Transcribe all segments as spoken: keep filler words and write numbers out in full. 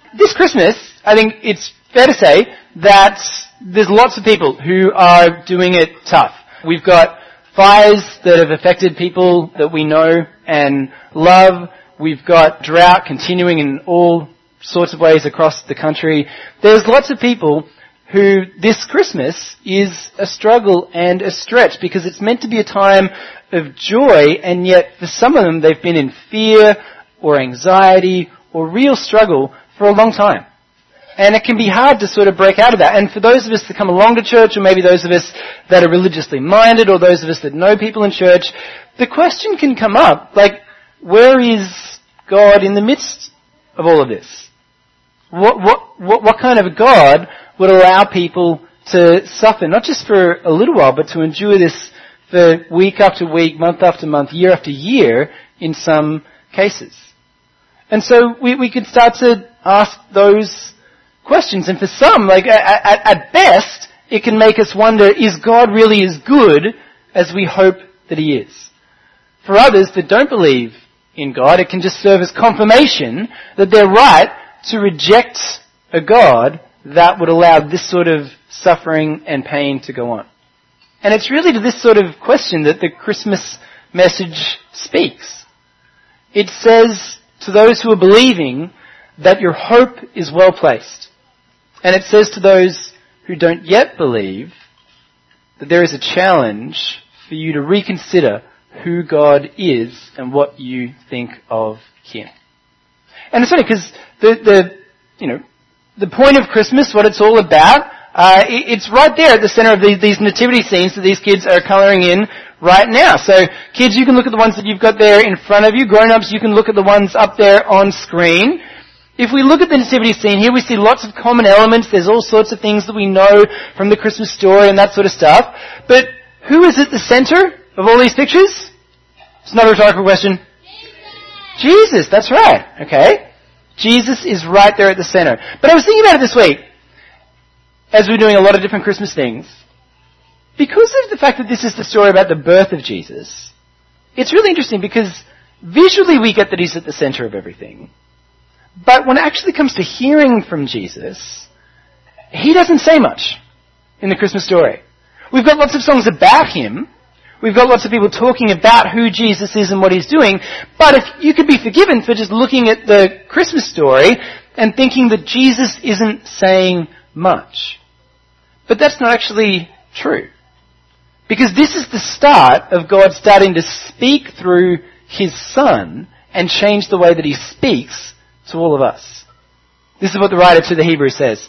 this Christmas, I think it's fair to say that there's lots of people who are doing it tough. We've got fires that have affected people that we know and love. We've got drought continuing in all sorts of ways across the country. There's lots of people who this Christmas is a struggle and a stretch because it's meant to be a time of joy, and yet for some of them they've been in fear or anxiety or real struggle for a long time. And it can be hard to sort of break out of that. And for those of us that come along to church, or maybe those of us that are religiously minded, or those of us that know people in church, the question can come up, like, where is God in the midst of all of this? What, what, what, what kind of a God would allow people to suffer, not just for a little while, but to endure this for week after week, month after month, year after year in some cases? And so we, we could start to ask those questions. And for some, like at, at, at best, it can make us wonder, is God really as good as we hope that He is? For others that don't believe in God, it can just serve as confirmation that they're right to reject a God that would allow this sort of suffering and pain to go on. And it's really to this sort of question that the Christmas message speaks. It says to those who are believing that your hope is well placed. And it says to those who don't yet believe that there is a challenge for you to reconsider who God is and what you think of Him. And it's funny because the, the, you know, the point of Christmas, what it's all about, uh, it, it's right there at the center of these, these nativity scenes that these kids are colouring in right now. So kids, you can look at the ones that you've got there in front of you. Grown-ups, you can look at the ones up there on screen. If we look at the nativity scene here, we see lots of common elements. There's all sorts of things that we know from the Christmas story and that sort of stuff. But who is at the center of all these pictures? It's not a rhetorical question. Jesus. Jesus, that's right. Okay. Jesus is right there at the center. But I was thinking about it this week, as we're doing a lot of different Christmas things. Because of the fact that this is the story about the birth of Jesus, it's really interesting because visually we get that He's at the center of everything. But when it actually comes to hearing from Jesus, He doesn't say much in the Christmas story. We've got lots of songs about Him. We've got lots of people talking about who Jesus is and what He's doing. But if you could be forgiven for just looking at the Christmas story and thinking that Jesus isn't saying much. But that's not actually true. Because this is the start of God starting to speak through His Son and change the way that He speaks to all of us. This is what the writer to the Hebrews says.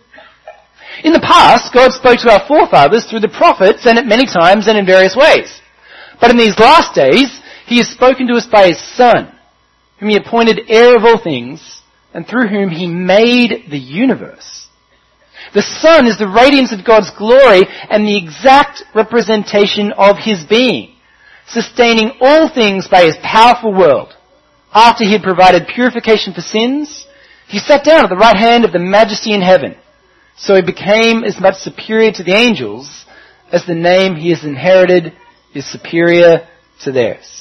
In the past, God spoke to our forefathers through the prophets and at many times and in various ways. But in these last days, He has spoken to us by His Son, whom He appointed heir of all things and through whom He made the universe. The Son is the radiance of God's glory and the exact representation of His being, sustaining all things by His powerful word. After He had provided purification for sins, He sat down at the right hand of the Majesty in heaven. So He became as much superior to the angels as the name He has inherited is superior to theirs.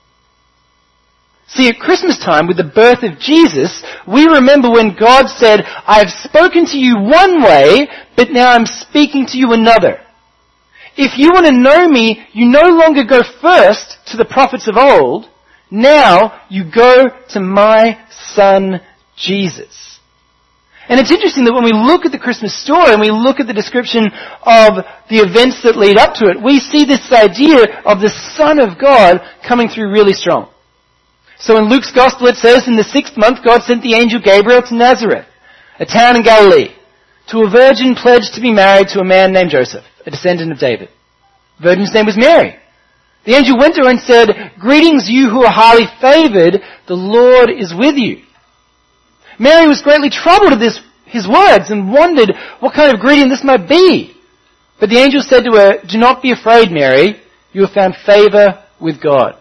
See, at Christmas time, with the birth of Jesus, we remember when God said, I have spoken to you one way, but now I'm speaking to you another. If you want to know me, you no longer go first to the prophets of old. Now you go to my Son, Jesus. And it's interesting that when we look at the Christmas story and we look at the description of the events that lead up to it, we see this idea of the Son of God coming through really strong. So in Luke's Gospel it says, in the sixth month God sent the angel Gabriel to Nazareth, a town in Galilee, to a virgin pledged to be married to a man named Joseph, a descendant of David. The virgin's name was Mary. The angel went to her and said, Greetings, you who are highly favored, the Lord is with you. Mary was greatly troubled at this, his words and wondered what kind of greeting this might be. But the angel said to her, Do not be afraid, Mary. You have found favor with God.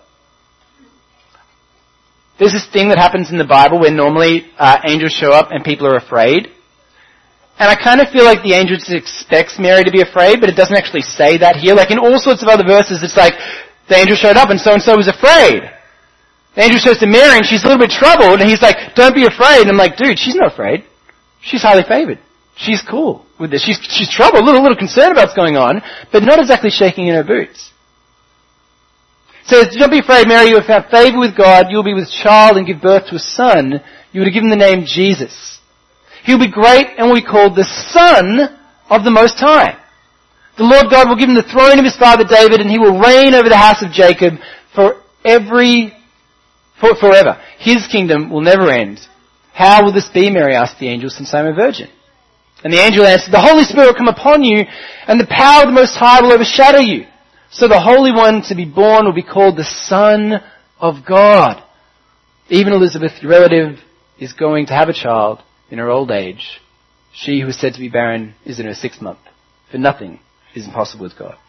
There's this thing that happens in the Bible where normally uh, angels show up and people are afraid. And I kind of feel like the angel just expects Mary to be afraid, but it doesn't actually say that here. Like in all sorts of other verses, it's like the angel showed up and so-and-so was afraid. The angel shows to Mary and she's a little bit troubled and he's like, don't be afraid. And I'm like, dude, she's not afraid. She's highly favored. She's cool with this. She's, she's troubled, a little, little concerned about what's going on, but not exactly shaking in her boots. It says, don't be afraid, Mary, you have found favor with God. You will be with child and give birth to a son. You will give him the name Jesus. He will be great and will be called the Son of the Most High. The Lord God will give him the throne of his father David, and he will reign over the house of Jacob for every, for, forever. His kingdom will never end. How will this be, Mary asked the angel, since I am a virgin? And the angel answered, the Holy Spirit will come upon you, and the power of the Most High will overshadow you. So the Holy One to be born will be called the Son of God. Even Elizabeth, your relative, is going to have a child in her old age. She who is said to be barren is in her sixth month. For nothing is impossible with God.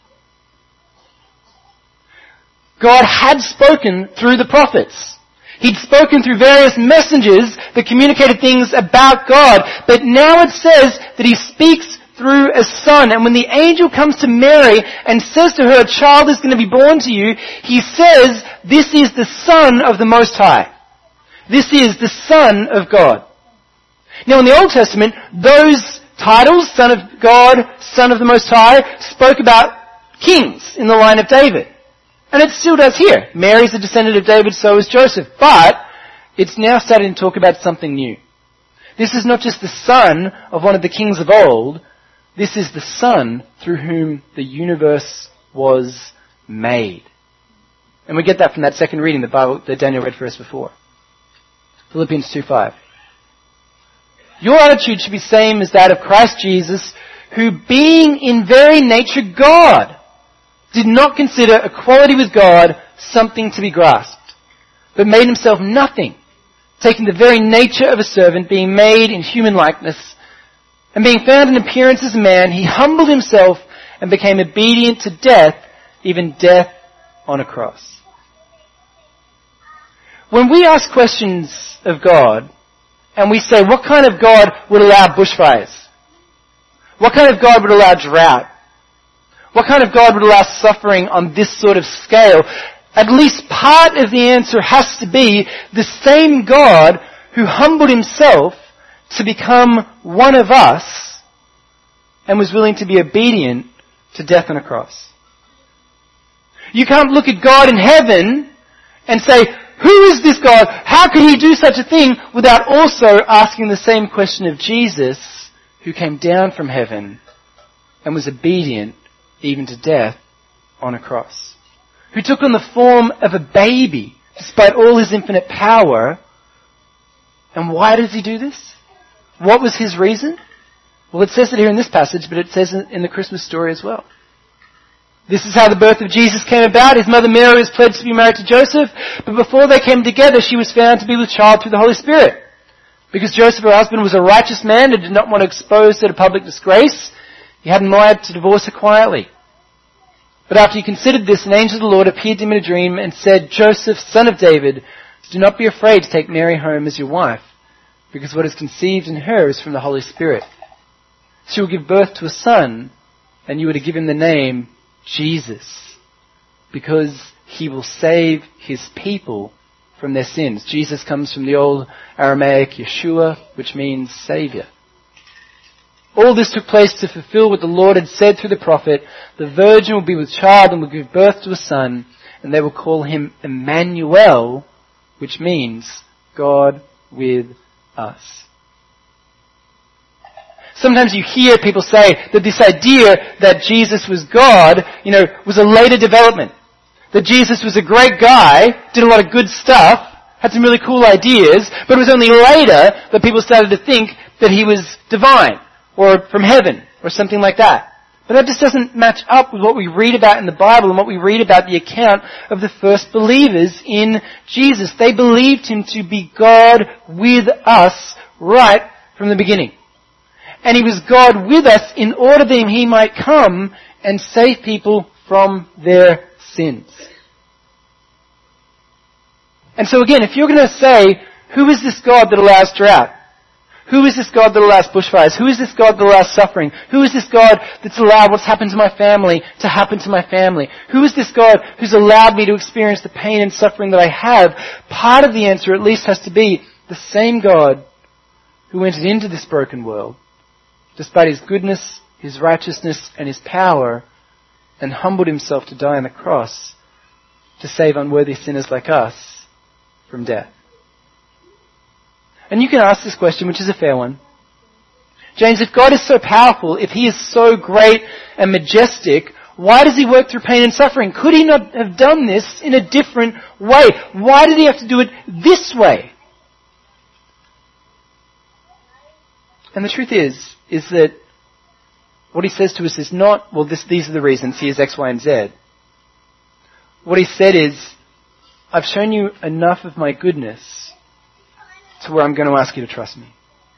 God had spoken through the prophets. He'd spoken through various messengers that communicated things about God. But now it says that he speaks through a son. And when the angel comes to Mary and says to her, a child is going to be born to you, he says, this is the Son of the Most High. This is the Son of God. Now in the Old Testament, those titles, Son of God, Son of the Most High, spoke about kings in the line of David. And it still does here. Mary's a descendant of David, so is Joseph. But it's now starting to talk about something new. This is not just the son of one of the kings of old. This is the Son through whom the universe was made. And we get that from that second reading, the Bible that Daniel read for us before. Philippians two five. Your attitude should be the same as that of Christ Jesus, who being in very nature God, did not consider equality with God something to be grasped, but made himself nothing, taking the very nature of a servant, being made in human likeness, and being found in appearance as a man, he humbled himself and became obedient to death, even death on a cross. When we ask questions of God, and we say, what kind of God would allow bushfires? What kind of God would allow drought? What kind of God would allow suffering on this sort of scale? At least part of the answer has to be the same God who humbled himself to become one of us and was willing to be obedient to death on a cross. You can't look at God in heaven and say, who is this God? How could he do such a thing? Without also asking the same question of Jesus, who came down from heaven and was obedient even to death on a cross. Who took on the form of a baby despite all his infinite power. And why does he do this? What was his reason? Well, it says it here in this passage, but it says it in the Christmas story as well. This is how the birth of Jesus came about. His mother Mary was pledged to be married to Joseph, but before they came together, she was found to be with child through the Holy Spirit. Because Joseph, her husband, was a righteous man and did not want to expose her to public disgrace, he had in mind to divorce her quietly. But after he considered this, an angel of the Lord appeared to him in a dream and said, Joseph, son of David, do not be afraid to take Mary home as your wife, because what is conceived in her is from the Holy Spirit. She will give birth to a son, and you are to give him the name Jesus, because he will save his people from their sins. Jesus comes from the old Aramaic Yeshua, which means Saviour. All this took place to fulfill what the Lord had said through the prophet, the virgin will be with child and will give birth to a son, and they will call him Emmanuel, which means God with us. Sometimes you hear people say that this idea that Jesus was God, you know, was a later development. That Jesus was a great guy, did a lot of good stuff, had some really cool ideas, but it was only later that people started to think that he was divine, or from heaven, or something like that. But that just doesn't match up with what we read about in the Bible and what we read about the account of the first believers in Jesus. They believed him to be God with us right from the beginning. And he was God with us in order that he might come and save people from their sins. And so again, if you're going to say, who is this God that allows drought? Who is this God that allows bushfires? Who is this God that allows suffering? Who is this God that's allowed what's happened to my family to happen to my family? Who is this God who's allowed me to experience the pain and suffering that I have? Part of the answer at least has to be the same God who entered into this broken world, despite his goodness, his righteousness, and his power, and humbled himself to die on the cross to save unworthy sinners like us from death. And you can ask this question, which is a fair one. James, if God is so powerful, if he is so great and majestic, why does he work through pain and suffering? Could he not have done this in a different way? Why did he have to do it this way? And the truth is, is that what he says to us is not, well, this, these are the reasons, here's X, Y, and Z. What he said is, I've shown you enough of my goodness to where I'm going to ask you to trust me.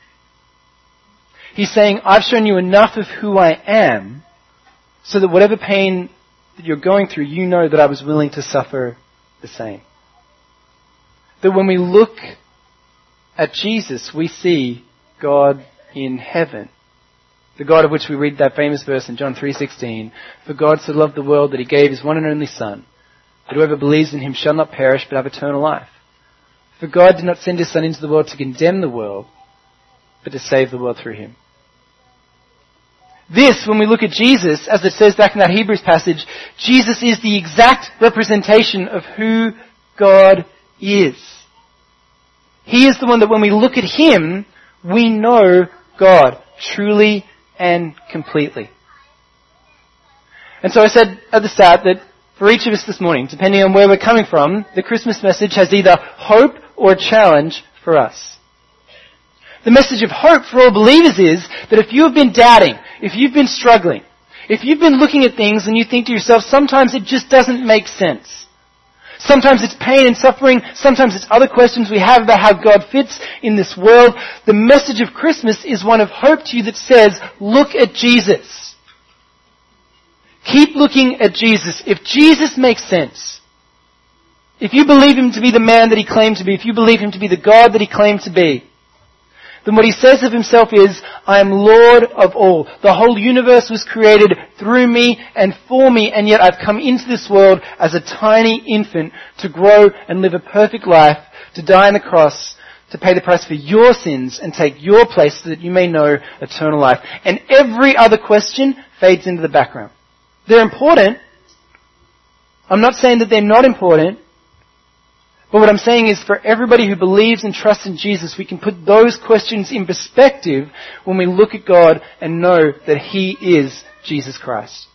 He's saying, I've shown you enough of who I am so that whatever pain that you're going through, you know that I was willing to suffer the same. That when we look at Jesus, we see God in heaven. The God of which we read that famous verse in John three sixteen, for God so loved the world that he gave his one and only Son, that whoever believes in him shall not perish but have eternal life. For God did not send his Son into the world to condemn the world, but to save the world through him. This, when we look at Jesus, as it says back in that Hebrews passage, Jesus is the exact representation of who God is. He is the one that when we look at him, we know God truly and completely. And so I said at the start that for each of us this morning, depending on where we're coming from, the Christmas message has either hope or a challenge for us. The message of hope for all believers is that if you have been doubting, if you've been struggling, if you've been looking at things and you think to yourself, sometimes it just doesn't make sense. Sometimes it's pain and suffering. Sometimes it's other questions we have about how God fits in this world. The message of Christmas is one of hope to you that says, look at Jesus. Keep looking at Jesus. If Jesus makes sense, if you believe him to be the man that he claimed to be, if you believe him to be the God that he claimed to be, then what he says of himself is, I am Lord of all. The whole universe was created through me and for me, and yet I've come into this world as a tiny infant to grow and live a perfect life, to die on the cross, to pay the price for your sins and take your place so that you may know eternal life. And every other question fades into the background. They're important. I'm not saying that they're not important. But what I'm saying is for everybody who believes and trusts in Jesus, we can put those questions in perspective when we look at God and know that he is Jesus Christ.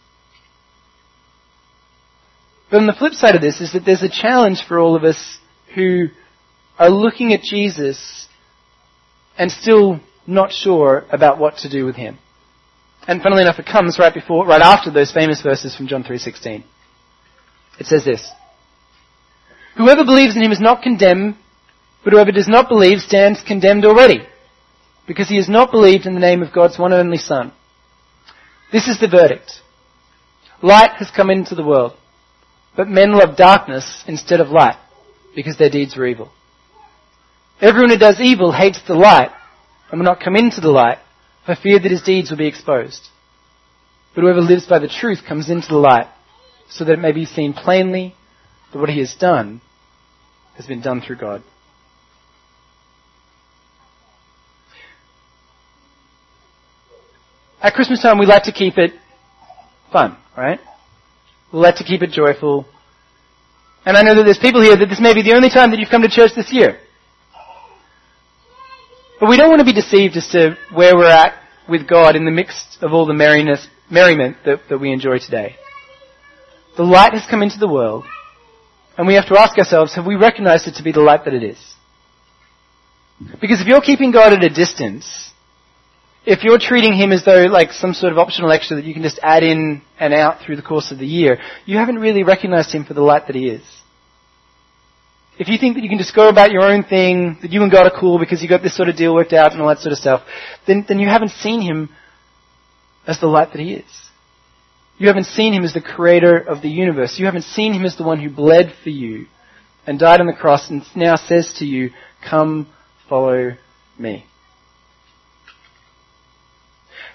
But on the flip side of this is that there's a challenge for all of us who are looking at Jesus and still not sure about what to do with him. And funnily enough, it comes right before, right after those famous verses from John three sixteen. It says this, whoever believes in him is not condemned, but whoever does not believe stands condemned already, because he has not believed in the name of God's one and only Son. This is the verdict. Light has come into the world, but men love darkness instead of light, because their deeds were evil. Everyone who does evil hates the light, and will not come into the light, for fear that his deeds will be exposed. But whoever lives by the truth comes into the light, so that it may be seen plainly that what he has done has been done through God. At Christmas time, we like to keep it fun, right? We like to keep it joyful. And I know that there's people here that this may be the only time that you've come to church this year. But we don't want to be deceived as to where we're at with God in the midst of all the merriness, merriment that, that we enjoy today. The light has come into the world, and we have to ask ourselves, have we recognized it to be the light that it is? Because if you're keeping God at a distance, if you're treating him as though like some sort of optional extra that you can just add in and out through the course of the year, you haven't really recognized him for the light that he is. If you think that you can just go about your own thing, that you and God are cool because you got this sort of deal worked out and all that sort of stuff, then, then you haven't seen him as the light that he is. You haven't seen him as the creator of the universe. You haven't seen him as the one who bled for you and died on the cross and now says to you, come follow me.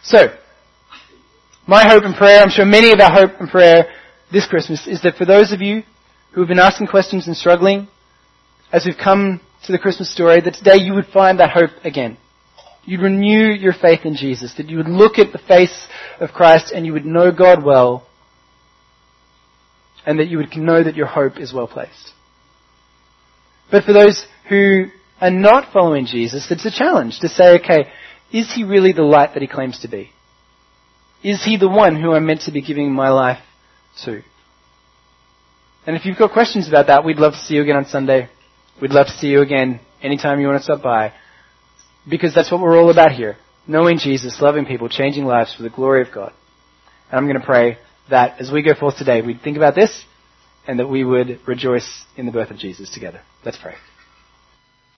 So, my hope and prayer, I'm sure many of our hope and prayer this Christmas, is that for those of you who have been asking questions and struggling, as we've come to the Christmas story, that today you would find that hope again. You'd renew your faith in Jesus, that you would look at the face of Christ and you would know God well, and that you would know that your hope is well placed. But for those who are not following Jesus, it's a challenge to say, okay, is he really the light that he claims to be? Is he the one who I'm meant to be giving my life to? And if you've got questions about that, we'd love to see you again on Sunday. We'd love to see you again anytime you want to stop by. Because that's what we're all about here. Knowing Jesus, loving people, changing lives for the glory of God. And I'm going to pray that as we go forth today, we'd think about this and that we would rejoice in the birth of Jesus together. Let's pray.